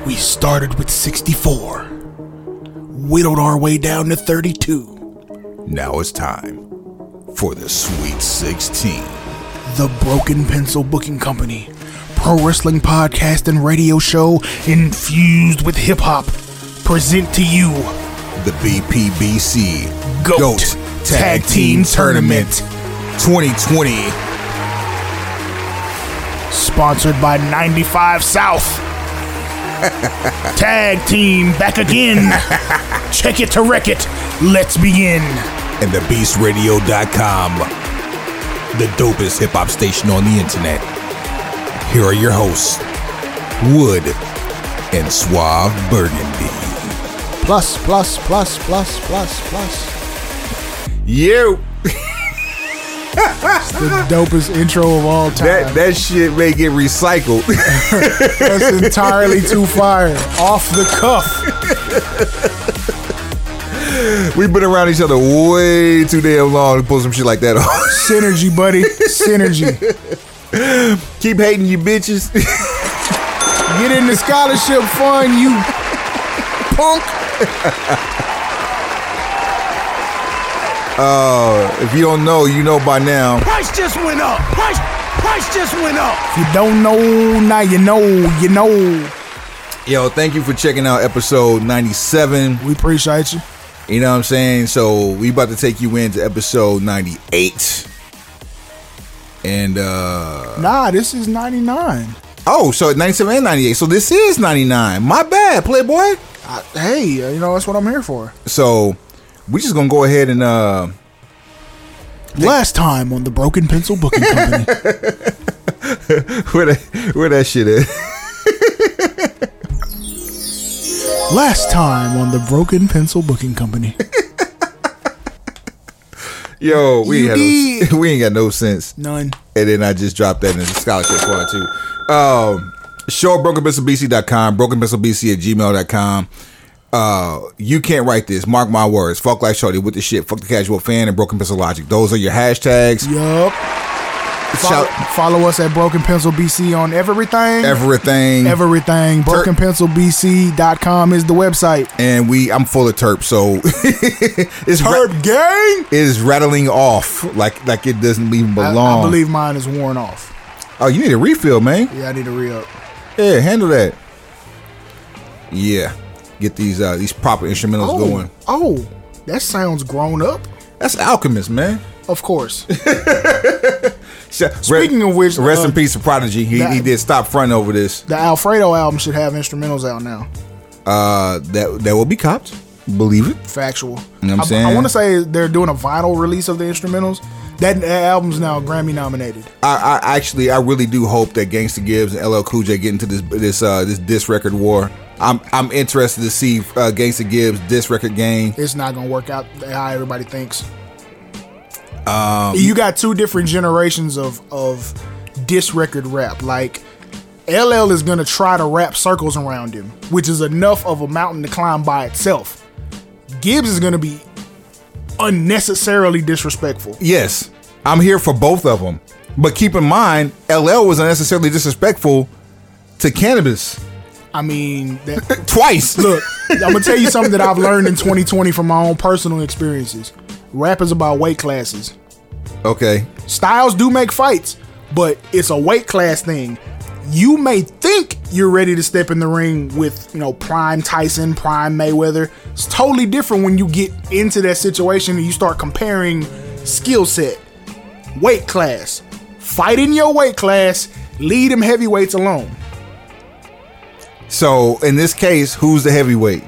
We started with 64, whittled our way down to 32. Now it's time for the Sweet 16. The Broken Pencil Booking Company, pro wrestling podcast and radio show infused with hip-hop, present to you the BPBC GOAT Tag Team Tournament 2020. Sponsored by 95 South. Tag team back again. Check it to wreck it. Let's begin. And the BeastRadio.com, the dopest hip hop station on the internet. Here are your hosts, Wood and Suave Burgundy. Plus. You. It's the dopest intro of all time. That shit may get recycled. That's entirely too fire. Off the cuff. We've been around each other way too damn long to pull some shit like that off. Synergy, buddy. Synergy. Keep hating, you bitches. Get in the scholarship fund, you punk. If you don't know, you know by now. Price just went up. Price just went up. If you don't know, now you know. Yo, thank you for checking out episode 97. We appreciate you. You know what I'm saying? So we about to take you into episode 98. And Nah, this is 99. oh, so 97 and 98. So this is 99. My bad, Playboy. Hey, you know, that's what I'm here for. So we just gonna go ahead and Last time on the Broken Pencil Booking Company. where that shit is. Last time on the Broken Pencil Booking Company. Yo, we ain't got no sense. None. And then I just dropped that in the scholarship fund too. Show at brokenpencilbc.com, brokenpencilbc@gmail.com. You can't write this. Mark my words. Fuck Life Shorty with the shit. Fuck the casual fan and Broken Pencil Logic. Those are your hashtags. Yup. Follow us at Broken Pencil BC on everything. Everything. BrokenPencilBC.com is the website. And I'm full of terp, so it's Terp gang. It is rattling off like it doesn't even belong. I believe mine is worn off. Oh, you need a refill, man. Yeah, I need a re-up. Yeah, handle that. Yeah. Get these proper instrumentals going. Oh, that sounds grown up. That's Alchemist, man. Of course. Speaking of which, rest in peace to Prodigy. He did stop front over this. The Alfredo album should have instrumentals out now. That will be copped. Believe it. Factual. You know what I'm saying? I want to say they're doing a vinyl release of the instrumentals. That album's now Grammy nominated. I really do hope that Gangsta Gibbs and LL Cool J get into this diss record war. I'm interested to see Gangsta Gibbs diss record game. It's not gonna work out how everybody thinks. You got two different generations of diss record rap. Like LL is gonna try to wrap circles around him, which is enough of a mountain to climb by itself. Gibbs is gonna be unnecessarily disrespectful. Yes, I'm here for both of them. But keep in mind, LL was unnecessarily disrespectful to Cannabis. I mean, twice. Look, I'm gonna tell you something that I've learned in 2020 from my own personal experiences. Rap is about weight classes. Okay. Styles do make fights, but it's a weight class thing. You may think you're ready to step in the ring with, prime Tyson, prime Mayweather. It's totally different when you get into that situation and you start comparing skill set, weight class. Fight in your weight class, leave them heavyweights alone. So, in this case, who's the heavyweight?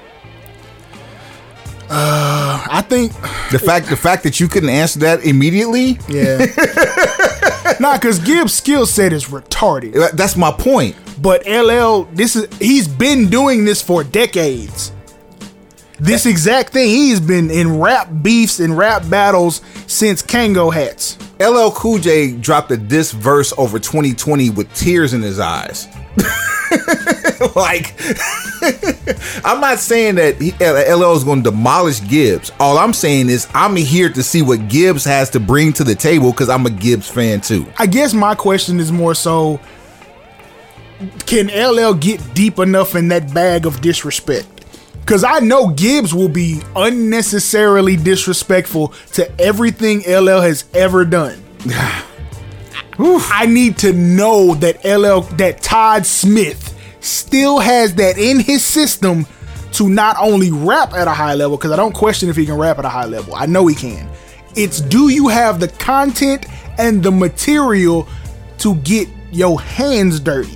I think the fact that you couldn't answer that immediately. Yeah. Nah, because Gibbs' skill set is retarded. That's my point. But LL, he's been doing this for decades. This exact thing, he's been in rap beefs and rap battles since Kango hats. LL Cool J dropped a diss verse over 2020 with tears in his eyes. Like, I'm not saying that LL is going to demolish Gibbs. All I'm saying is I'm here to see what Gibbs has to bring to the table because I'm a Gibbs fan too. I guess my question is more so, can LL get deep enough in that bag of disrespect? Because I know Gibbs will be unnecessarily disrespectful to everything LL has ever done. I need to know that Todd Smith still has that in his system to not only rap at a high level, because I don't question if he can rap at a high level. I know he can. It's, do you have the content and the material to get your hands dirty?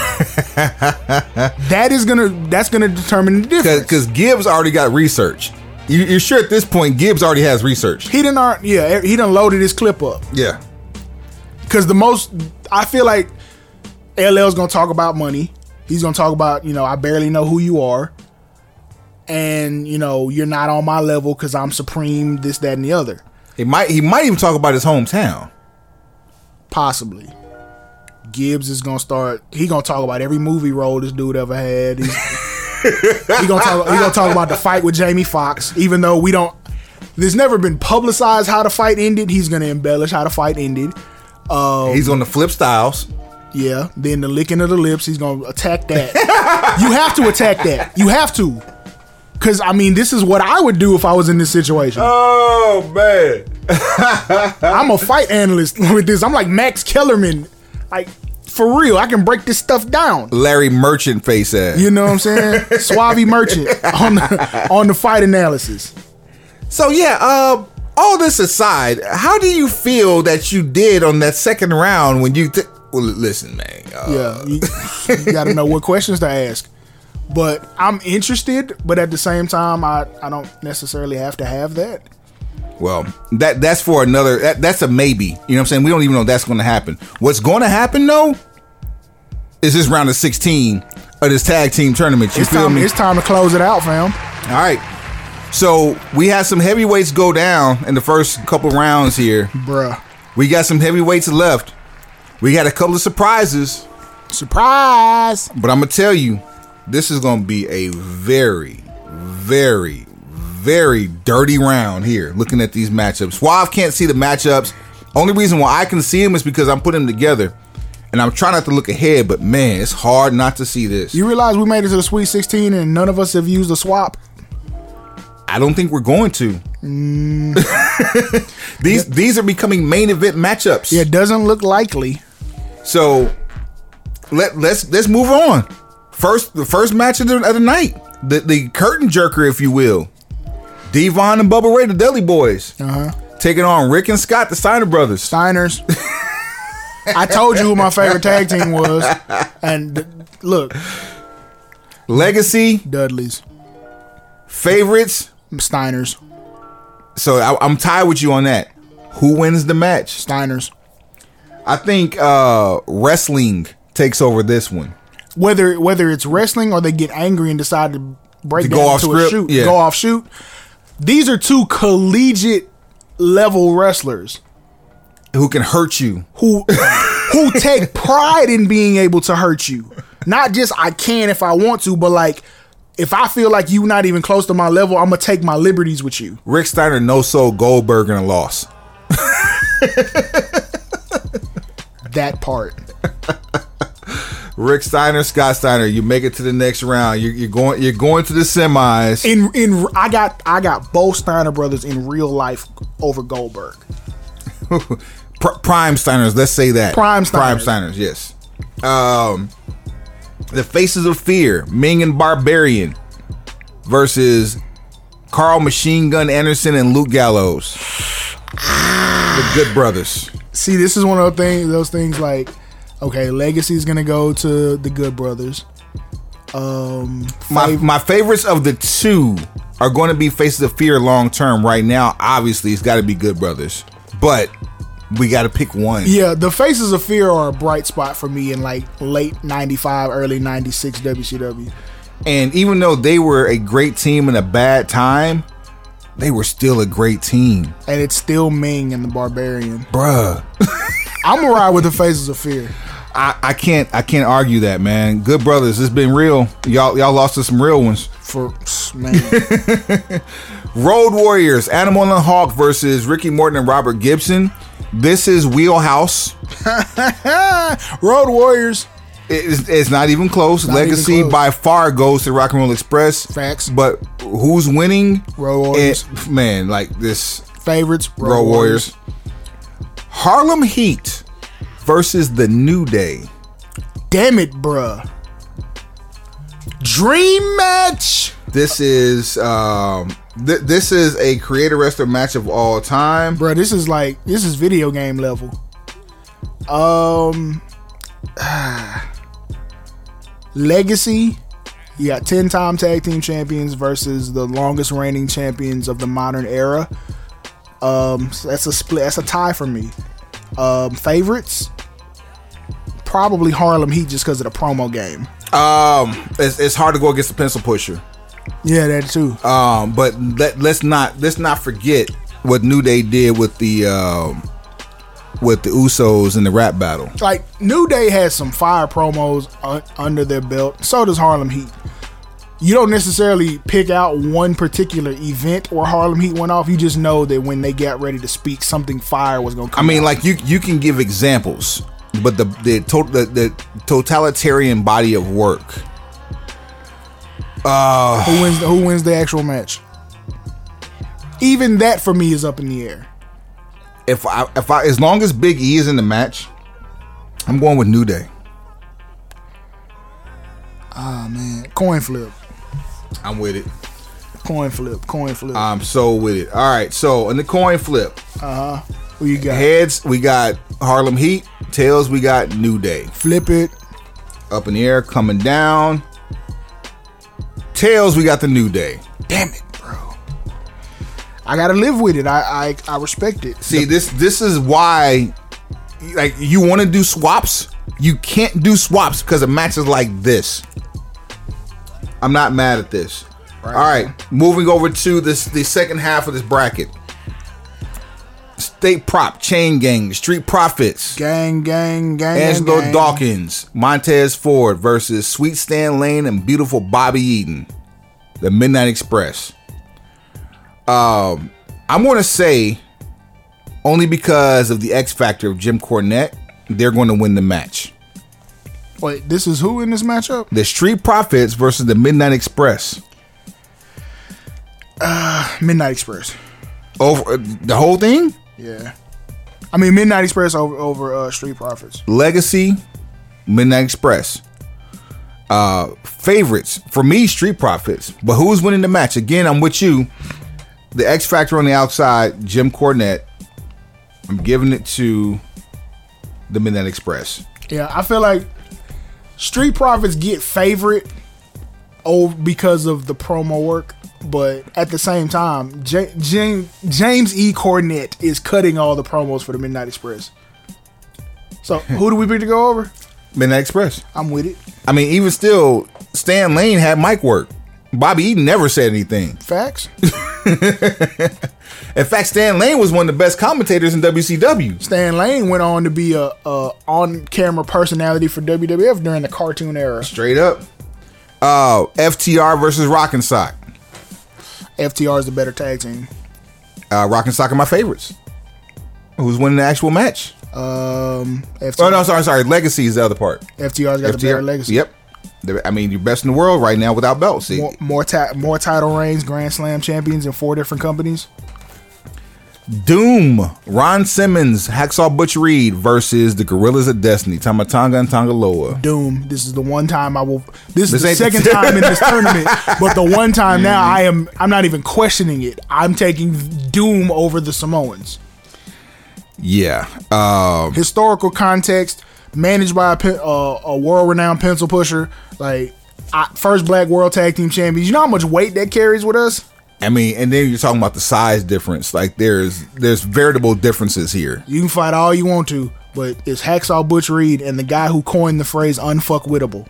That's gonna determine the difference. Because Gibbs already got research. You're sure at this point Gibbs already has research. He done loaded his clip up. Yeah. Because I feel like LL's gonna talk about money. He's gonna talk about, I barely know who you are, and you're not on my level because I'm supreme, this, that, and the other. He might even talk about his hometown. Possibly. Gibbs is gonna start. He gonna talk about every movie role this dude ever had. He gonna talk about the fight with Jamie Foxx, even though there's never been publicized how the fight ended. He's gonna embellish how the fight ended. He's on the flip styles. Yeah. Then the licking of the lips. He's gonna attack that. You have to attack that. You have to. Because this is what I would do if I was in this situation. Oh man. I'm a fight analyst with this. I'm like Max Kellerman. Like, for real, I can break this stuff down. Larry Merchant face ass. You know what I'm saying? Suave Merchant on the fight analysis. So yeah, all this aside, how do you feel that you did on that second round when you well, listen, man. You gotta know what questions to ask. But I'm interested, but at the same time, I don't necessarily have to have that. Well, that's for another. That's a maybe. You know what I'm saying? We don't even know that's going to happen. What's going to happen though is this round of 16 of this tag team tournament. You feel me? It's time to close it out, fam. All right. So we had some heavyweights go down in the first couple rounds here. Bruh. We got some heavyweights left. We got a couple of surprises. Surprise! But I'm gonna tell you, this is gonna be a very, very, very dirty round here, looking at these matchups. Suave can't see the matchups. Only reason why I can see them is because I'm putting them together. And I'm trying not to look ahead, but man, it's hard not to see this. You realize we made it to the Sweet 16 and none of us have used a swap? I don't think we're going to. These are becoming main event matchups. Yeah, it doesn't look likely. So let's move on. The first match of the night, the curtain jerker, if you will. Devon and Bubba Ray, the Dudley Boys, taking on Rick and Scott, the Steiner brothers. Steiners. I told you who my favorite tag team was, and look, Legacy, Dudleys. Favorites, Steiners. So I'm tied with you on that. Who wins the match? Steiners. I think wrestling takes over this one. Whether it's wrestling or they get angry and decide to break down go off into script, a shoot, yeah. go off shoot. These are two collegiate level wrestlers who can hurt you, who take pride in being able to hurt you. Not just I can if I want to, but like if I feel like you not even close to my level, I'm gonna take my liberties with you. Rick Steiner no-sold Goldberg in a loss. That part. Rick Steiner, Scott Steiner, you make it to the next round. You're going to the semis. I got both Steiner brothers in real life over Goldberg. Prime Steiners, let's say that. Prime Steiners, yes. The Faces of Fear, Ming and Barbarian versus Carl Machine Gun Anderson and Luke Gallows. The Good Brothers. See, this is one of those things like, okay, Legacy's gonna go to the Good Brothers. My favorites of the two are going to be Faces of Fear long term. Right now, obviously, it's got to be Good Brothers, but we got to pick one. Yeah, the Faces of Fear are a bright spot for me in like late 95, early 96 WCW. And even though they were a great team in a bad time, they were still a great team. And it's still Ming and the Barbarian. Bruh. I'm gonna ride with the Faces of Fear. I can't argue that, man. Good Brothers, it's been real. Y'all lost to some real ones. Man. Road Warriors, Animal and Hawk versus Ricky Morton and Robert Gibson. This is Wheelhouse. Road Warriors. It's not even close. Not Legacy even close. by far goes to Rock and Roll Express. Facts. But who's winning? Road Warriors. Man, like this. Favorites. Road Warriors. Harlem Heat versus the New Day. Damn it, bruh. Dream match. This is this is a creator wrestler match of all time. Bruh, this is video game level. Legacy. You got 10-time tag team champions versus the longest reigning champions of the modern era. That's a split. That's a tie for me. Favorites. Probably Harlem Heat just because of the promo game. It's hard to go against the pencil pusher. Yeah, that too. But let's not forget what New Day did with the Usos in the rap battle. Like, New Day has some fire promos under their belt. So does Harlem Heat. You don't necessarily pick out one particular event where Harlem Heat went off. You just know that when they got ready to speak, something fire was going to come out. Like you can give examples, but the totalitarian body of work. Who wins the actual match? Even that for me is up in the air. If I as long as Big E is in the match, I'm going with New Day. Ah, man, coin flip. I'm with it. Coin flip. I'm so with it. All right, so in the coin flip, Who you got? heads we got Harlem Heat, tails we got New Day. Flip it. Up in the air, coming down. Tails we got the New Day. Damn it, bro. I gotta live with it. I respect it. See, this is why, like, you want to do swaps, you can't do swaps because of matches like this. I'm not mad at this. Right. All right, moving over to the second half of this bracket. State Prop, Chain Gang, Street Profits, Gang. Angelo Dawkins, Montez Ford versus Sweet Stan Lane and Beautiful Bobby Eaton, the Midnight Express. I'm going to say, only because of the X factor of Jim Cornette, they're going to win the match. Wait, this is who in this matchup? The Street Profits versus the Midnight Express. Midnight Express. Over the whole thing? Yeah. I mean, Midnight Express over Street Profits. Legacy, Midnight Express. Favorites for me, Street Profits. But who's winning the match? Again, I'm with you. The X Factor on the outside, Jim Cornette. I'm giving it to the Midnight Express. Yeah, I feel like Street Profits get favorite because of the promo work, but at the same time, James E. Cornette is cutting all the promos for the Midnight Express. So who do we pick to go over? Midnight Express. I'm with it. I mean, even still, Stan Lane had mic work. Bobby Eaton never said anything. Facts. In fact, Stan Lane was one of the best commentators in WCW. Stan Lane went on to be a on-camera personality for WWF during the cartoon era. Straight up. FTR versus Rock and Sock. FTR is the better tag team. Rock and Sock are my favorites. Who's winning the actual match? FTR. Oh no, sorry. Legacy is the other part. FTR's got the better legacy. Yep. I mean, you're best in the world right now without belts. See? More title reigns, Grand Slam champions in 4 different companies. Doom, Ron Simmons, Hacksaw Butch Reed versus the Gorillas of Destiny, Tamatanga and Tangaloa. Doom. This is the one time I will. This is the second time in this tournament, but the one time now I'm not even questioning it. I'm taking Doom over the Samoans. Yeah. Historical context, managed by a world-renowned pencil pusher, like first Black World Tag Team Champions. You know how much weight that carries with us? I mean, and then you're talking about the size difference. Like there's veritable differences here. You can fight all you want to, but it's Hacksaw Butch Reed and the guy who coined the phrase "unfuckwittable."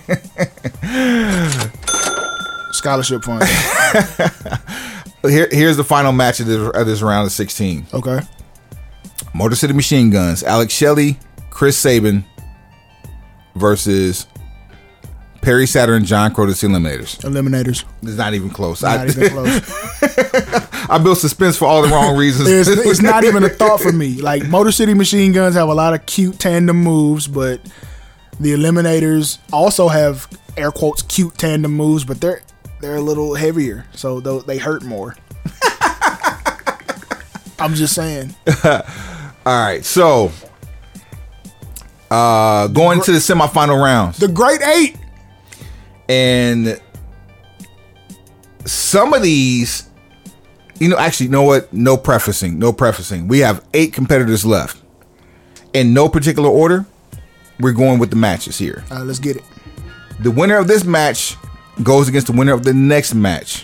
Scholarship fund. Here's the final match of this round of 16. Okay. Motor City Machine Guns, Alex Shelley, Chris Sabin versus Perry Saturn, John Crow, the Eliminators. It's not even close. Even close. I built suspense for all the wrong reasons. It's not even a thought for me. Like, Motor City Machine Guns have a lot of cute tandem moves, but The Eliminators also have air quotes cute tandem moves, but they're a little heavier, so they hurt more. I'm just saying. All right, so going to the semifinal rounds. The Great Eight. And some of these, actually, you know what? No prefacing. We have 8 competitors left. In no particular order, we're going with the matches here. Let's get it. The winner of this match goes against the winner of the next match.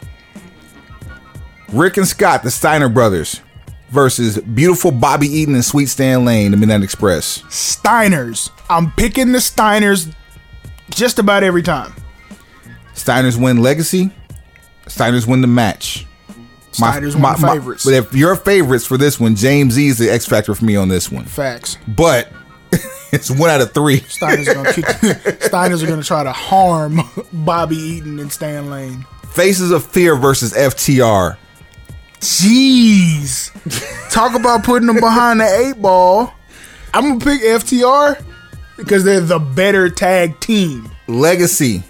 Rick and Scott, the Steiner brothers, versus beautiful Bobby Eaton and Sweet Stan Lane, the Midnight Express. Steiners. I'm picking the Steiners just about every time. Steiners win legacy. Steiners win the match. Steiners win favorites. But if your favorites for this one, James Z is the X factor for me on this one. Facts. But it's 1 out of 3. Steiners are gonna try to harm Bobby Eaton and Stan Lane. Faces of Fear versus FTR. Jeez. Talk about putting them behind the 8 ball. I'm gonna pick FTR because they're the better tag team. Legacy.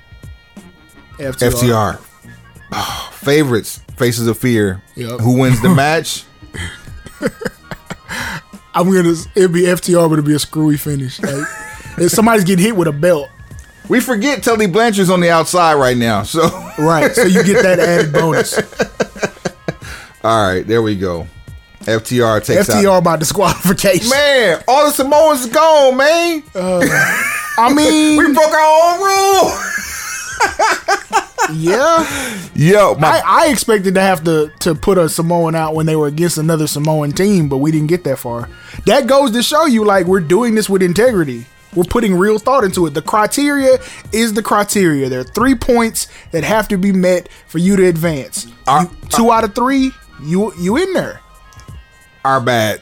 FTR. Oh, favorites. Faces of Fear. Yep. Who wins the match? It'd be FTR, but it'd be a screwy finish. Like, if somebody's getting hit with a belt. We forget Tully Blanchard's on the outside right now, so right, so you get that added bonus. All right, there we go. FTR takes out by disqualification. Man, all the Samoans gone, man. I mean, we broke our own rule. Yeah. Yo, I expected to have to put a Samoan out when they were against another Samoan team, but we didn't get that far. That goes to show you, like, we're doing this with integrity. We're putting real thought into it. The criteria is the criteria. There are 3 points that have to be met for you to advance. 2 out of 3, you in there. Our bad.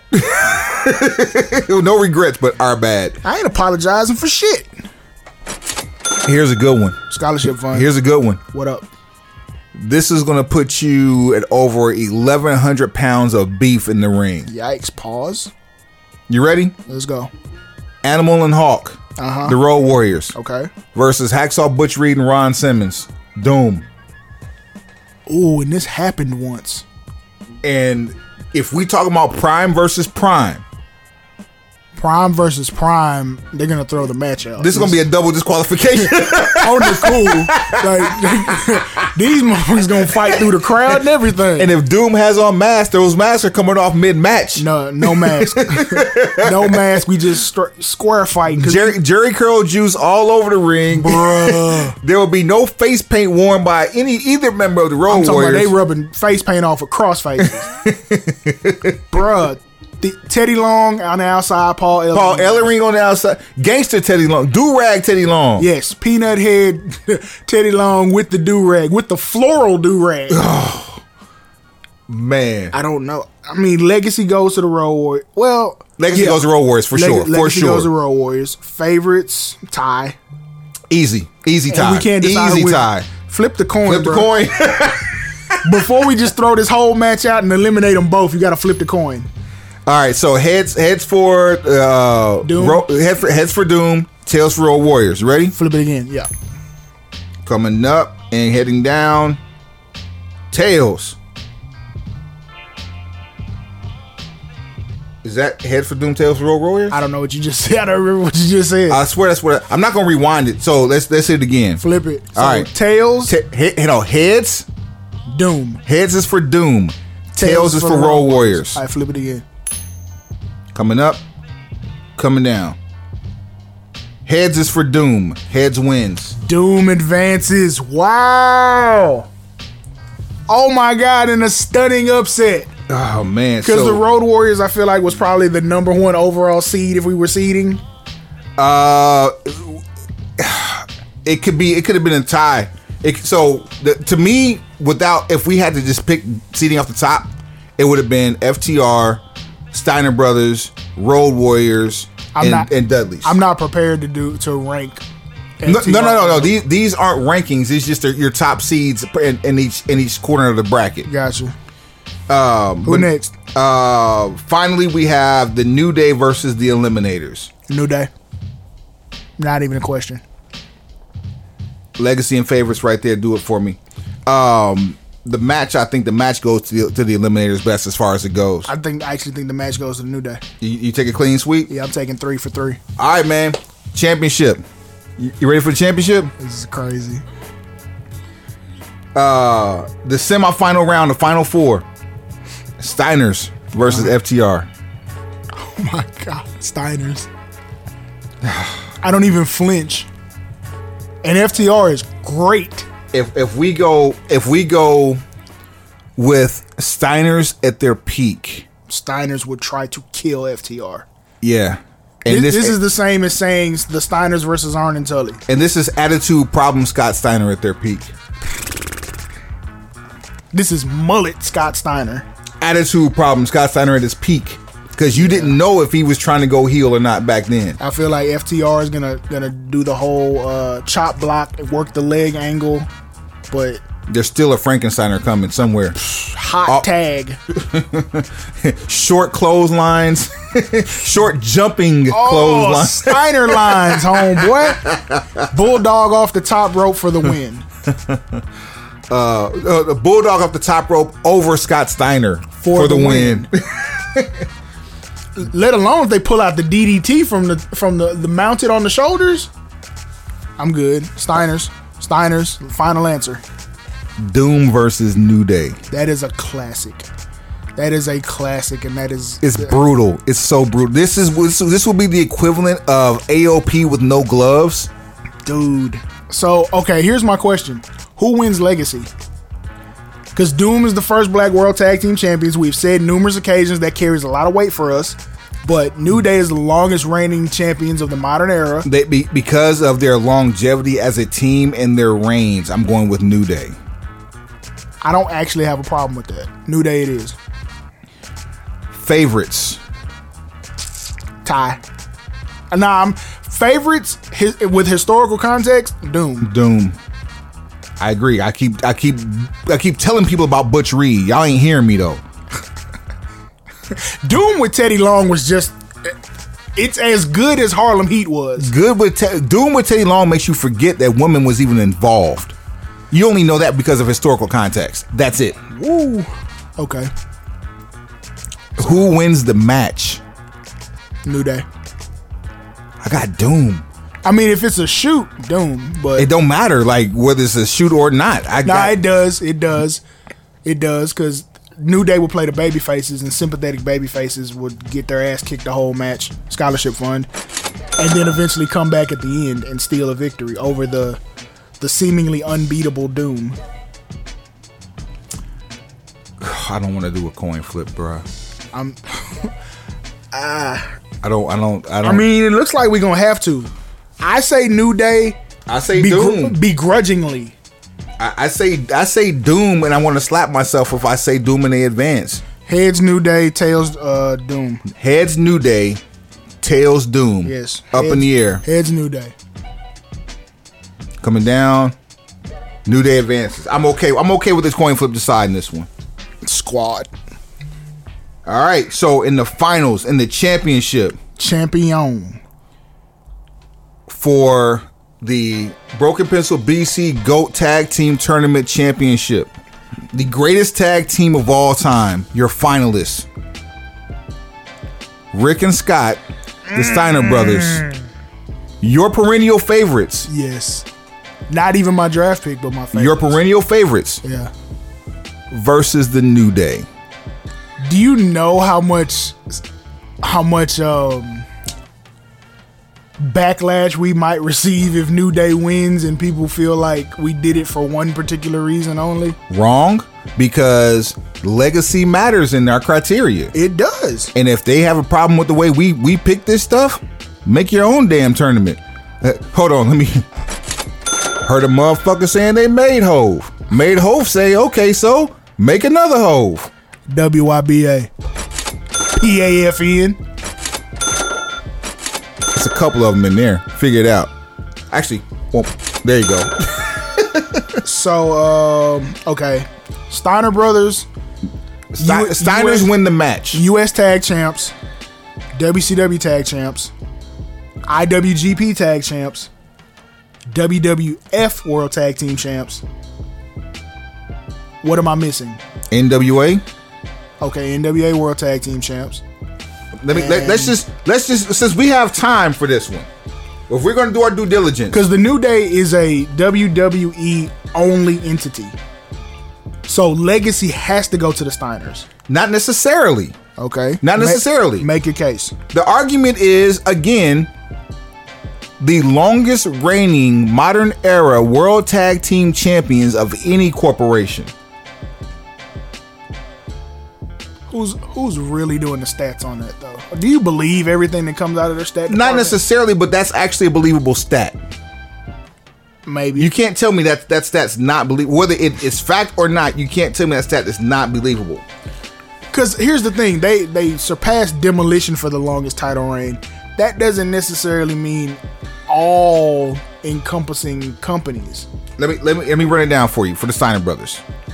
No regrets, but our bad. I ain't apologizing for shit. Here's a good one. Scholarship fund. Here's a good one. What up? This is going to put you at over 1,100 pounds of beef in the ring. Yikes. Pause. You ready? Let's go. Animal and Hawk. The Road Warriors. Okay. Versus Hacksaw Butch Reed and Ron Simmons. Doom. Ooh, and this happened once. And if we talk about Prime versus Prime. Prime versus Prime, they're going to throw the match out. This is going to be a double disqualification. On the cool. Like, these motherfuckers going to fight through the crowd and everything. And if Doom has on masks, those masks are coming off mid-match. No mask. No mask. We just square fighting. Jerry curl juice all over the ring. Bruh. There will be no face paint worn by either member of the Road I'm Warriors. About they rubbing face paint off of crossfaces. Bruh. Teddy Long on the outside, Paul Ellering on the outside. Gangster Teddy Long. Do-rag Teddy Long. Yes, peanut head Teddy Long with the do-rag, with the floral do-rag. Oh, man. I don't know. I mean, Legacy goes to the Road Warriors. Well, Legacy goes to Road Warriors for sure. Legacy goes to Road Warriors. Favorites, tie. Easy tie. And we can't decide easy tie. Flip the coin, Flip the coin. Before we just throw this whole match out and eliminate them both, you got to flip the coin. All right, so heads for Doom. Heads for Doom, tails for Road Warriors. Ready? Flip it again. Yeah. Coming up and heading down. Tails. Is that heads for Doom, tails for Road Warriors? I don't know what you just said. I don't remember what you just said. I swear that's what I'm not gonna rewind it. So let's hit it again. Flip it. So all right. Tails. Heads. Doom. Heads is for Doom. Tails is for Road Warriors. All right, flip it again. Coming up, coming down. Heads is for Doom. Heads wins. Doom advances. Wow. Oh my God, in a stunning upset. Oh man. Because the Road Warriors, I feel like, was probably the number 1 overall seed if we were seeding. It could have been a tie. To me, if we had to just pick seeding off the top, it would have been FTR, Steiner Brothers, Road Warriors, and Dudleys. I'm not prepared to rank. No. These aren't rankings. These just your top seeds in each corner of the bracket. Gotcha. Who next? Finally, we have the New Day versus the Eliminators. New Day. Not even a question. Legacy and favorites right there. Do it for me. The match, I think the match goes to the Eliminators best as far as it goes. I actually think the match goes to the New Day. You take a clean sweep? Yeah, I'm taking 3 for 3. All right, man. Championship. You ready for the championship? This is crazy. The semifinal round, the final four. Steiners versus FTR. Oh my God, Steiners. I don't even flinch. And FTR is great. If we go with Steiners at their peak, Steiners would try to kill FTR. yeah. And This is the same as saying the Steiners versus Arn and Tully. And this is Attitude Problem Scott Steiner at their peak. This is Mullet Scott Steiner. Attitude Problem Scott Steiner at his peak. Because you didn't know if he was trying to go heel or not back then. I feel like FTR is gonna do the whole chop block and work the leg angle, but There's still a Frankensteiner coming somewhere. hot tag. Short clotheslines. Short jumping clotheslines. Steiner lines, homeboy. Bulldog off the top rope for the win. The Bulldog off the top rope over Scott Steiner for the win. Let alone if they pull out the DDT from the mounted on the shoulders. I'm good. Steiners, final answer. Doom versus New Day. That is a classic. That is a classic, and that is It's brutal. It's so brutal. This will be the equivalent of AOP with no gloves. dude. So okay, here's my question: who wins Legacy? Because Doom is the first Black World Tag Team Champions. We've said numerous occasions that carries a lot of weight for us. But New Day is the longest reigning champions of the modern era. Because of their longevity as a team and their reigns, I'm going with New Day. I don't actually have a problem with that. New Day it is. Favorites. Tie. Nah, favorites with historical context, Doom. I agree. I keep telling people about Butch Reed. Y'all ain't hearing me though. Doom with Teddy Long was just, it's as good as Harlem Heat was. Doom with Teddy Long makes you forget that women was even involved. You only know that because of historical context. That's it. Woo. Okay. Who wins the match? New Day. I got Doom. I mean, if it's a shoot, Doom, but It don't matter, like whether it's a shoot or not. it does. It does, because New Day would play the baby faces, and sympathetic baby faces would get their ass kicked the whole match, scholarship fund, and then eventually come back at the end and steal a victory over the seemingly unbeatable Doom. I don't want to do a coin flip, bro. I mean, it looks like we're gonna have to. I say New Day. I say Doom. Begrudgingly. I say Doom, and I want to slap myself if I say Doom in the advance. Heads New Day, tails Doom. Heads New Day, tails Doom. Yes. Up in the air. Heads New Day. Coming down. New Day advances. I'm okay with this coin flip deciding this one. Squad. All right. So in the finals, in the championship. Champion. For the Broken Pencil BC GOAT Tag Team Tournament Championship. The greatest tag team of all time. Your finalists. Rick and Scott, the Steiner brothers. Your perennial favorites. Yes. Not even my draft pick, but my favorite. Your perennial favorites. Yeah. Versus the New Day. Do you know how much backlash we might receive if New Day wins and people feel like we did it for one particular reason only? Wrong, because legacy matters in our criteria. It does. And if they have a problem with the way we pick this stuff, make your own damn tournament. Hold on, let me... Heard a motherfucker saying they made Hove. Made Hove say, okay, so make another Hove. WYBA. PAFN. There's a couple of them in there. Figure it out. Actually, well, there you go. So, okay. Steiner Brothers. Steiners win the match. US Tag Champs. WCW Tag Champs. IWGP Tag Champs, WWF World Tag Team Champs. What am I missing? NWA. Okay, NWA World Tag Team Champs. Let's just since we have time for this one, if we're gonna do our due diligence, because the New Day is a WWE only entity, so Legacy has to go to the Steiners. not necessarily. Okay, Not necessarily. Make your case. The argument is, again, the longest reigning modern era World Tag Team Champions of any corporation. Who's really doing the stats on that though? Do you believe everything that comes out of their stat? Not department? necessarily, but that's actually a believable stat. Maybe You can't tell me that stat's not believable. Whether it is fact or not, you can't tell me that stat is not believable. because here's the thing: they surpassed Demolition for the longest title reign. That doesn't necessarily mean all encompassing companies. Let me run it down for you for the Steiner brothers.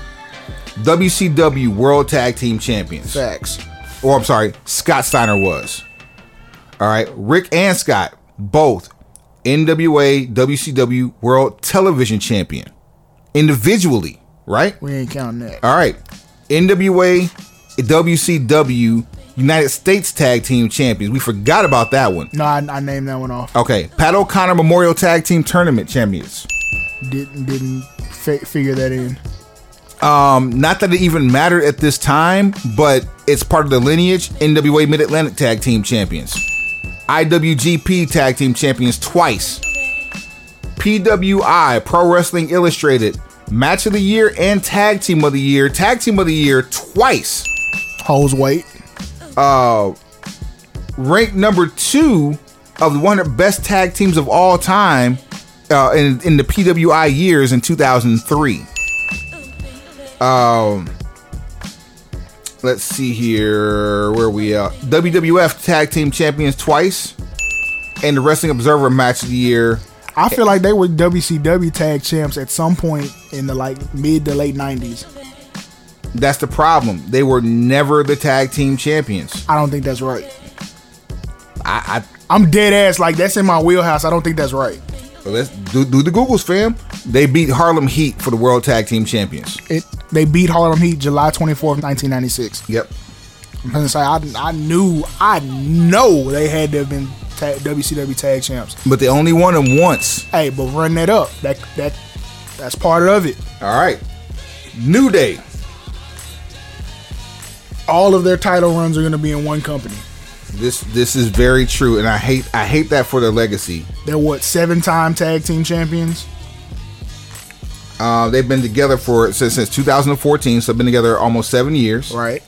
WCW World Tag Team Champions. Facts. Or I'm sorry, Scott Steiner was. All right, Rick and Scott both NWA WCW World Television Champion individually, right? We ain't counting that. All right, NWA WCW United States Tag Team Champions. We forgot about that one. No, I named that one off. Okay, Pat O'Connor Memorial Tag Team Tournament Champions. Didn't figure that in. Not that it even mattered at this time, but it's part of the lineage. NWA Mid-Atlantic Tag Team Champions. IWGP Tag Team Champions twice. PWI Pro Wrestling Illustrated Match of the Year and Tag Team of the Year. Tag Team of the Year twice. Holds weight. Ranked number 2 of the 100 best tag teams of all time in the PWI years in 2003. Let's see here. Where are we at? WWF Tag Team Champions twice. And the Wrestling Observer Match of the Year. I feel like they were WCW tag champs at some point in the mid to late 90s. That's the problem. They were never the tag team champions. I don't think that's right. I'm dead ass. Like, that's in my wheelhouse. I don't think that's right. let's do the Googles, fam. They beat Harlem Heat for the World Tag Team Champions. They beat Harlem Heat July 24th, 1996. Yep. I'm gonna say I know they had to have been WCW tag champs. But they only won them once. Hey, but run that up. That's part of it. All right. New Day. All of their title runs are gonna be in one company. This is very true, and I hate that for their legacy. They're 7-time tag team champions. They've been together since 2014, so they've been together almost 7 years. Right.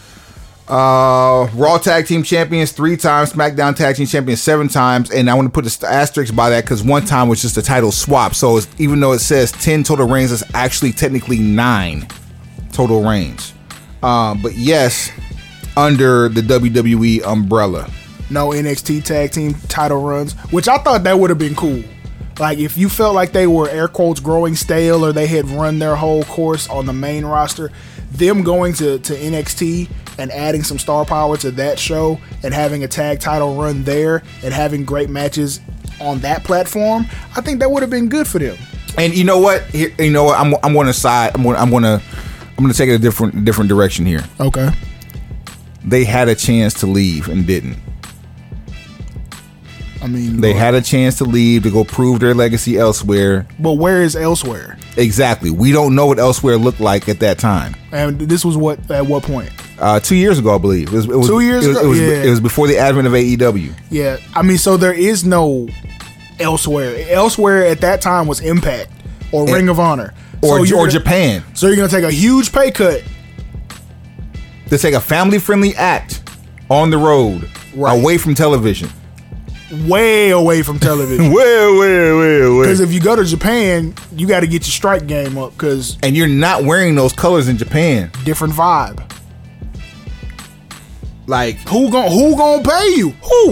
Raw Tag Team Champions 3 times, SmackDown Tag Team Champions 7 times, and I want to put an asterisk by that because one time was just a title swap. So even though it says 10 total reigns, it's actually technically 9 total reigns. But yes, under the WWE umbrella. No NXT tag team title runs, which I thought that would have been cool. Like, if you felt like they were, air quotes, growing stale, or they had run their whole course on the main roster, them going to NXT and adding some star power to that show and having a tag title run there and having great matches on that platform, I think that would have been good for them. And you know what? I'm going to side. I'm going to take it a different direction here. Okay. They had a chance to leave and didn't. I mean, they had a chance to leave to go prove their legacy elsewhere. But where is elsewhere? Exactly. We don't know what elsewhere looked like at that time. And this was at what point? 2 years ago, I believe. It was 2 years ago? It was before the advent of AEW. Yeah. I mean, so there is no elsewhere. Elsewhere at that time was Impact or Ring of Honor. Or Japan. So you're going to take a huge pay cut to take a family-friendly act on the road, away from television. Way away from television. way. Because if you go to Japan, you got to get your strike game up. And you're not wearing those colors in Japan. Different vibe. Like, who gonna pay you?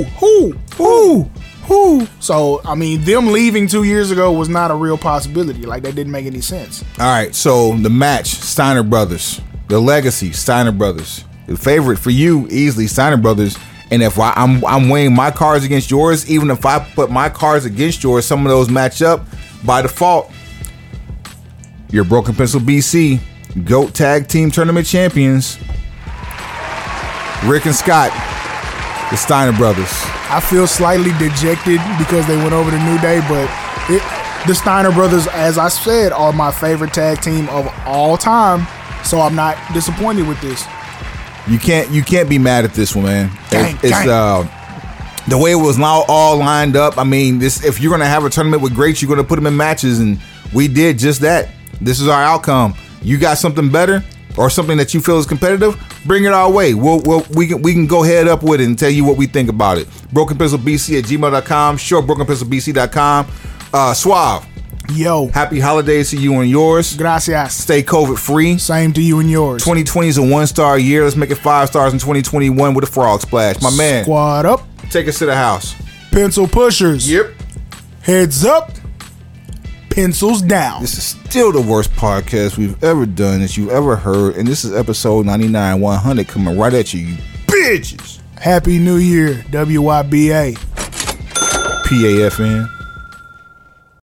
Who? So, I mean, them leaving 2 years ago was not a real possibility. Like, that didn't make any sense. All right, so the match, Steiner Brothers. The legacy, Steiner Brothers. The favorite for you, easily, Steiner Brothers. And if I'm weighing my cards against yours, even if I put my cards against yours, some of those match up by default. Your Broken Pencil BC GOAT Tag Team Tournament champions, Rick and Scott, the Steiner brothers. I feel slightly dejected because they went over to New Day, but the Steiner brothers, as I said, are my favorite tag team of all time. So I'm not disappointed with this. You can't be mad at this one, man. Gang. The way it was now all lined up. I mean, if you're gonna have a tournament with greats, you're gonna put them in matches, and we did just that. This is our outcome. You got something better or something that you feel is competitive? Bring it our way. We can go head up with it and tell you what we think about it. BrokenPencilBC@gmail.com. BrokenPencilBC.com. Suave. Yo. Happy holidays to you and yours. Gracias. Stay COVID free. Same to you and yours. 2020 is a 1-star year. Let's make it 5 stars in 2021 with a frog splash. My man. Squad up. Take us to the house. Pencil pushers. Yep. Heads up. Pencils down. This is still the worst podcast we've ever done that you've ever heard. And this is episode 99, 100 coming right at you bitches. Happy New Year, WYBA. PAFN.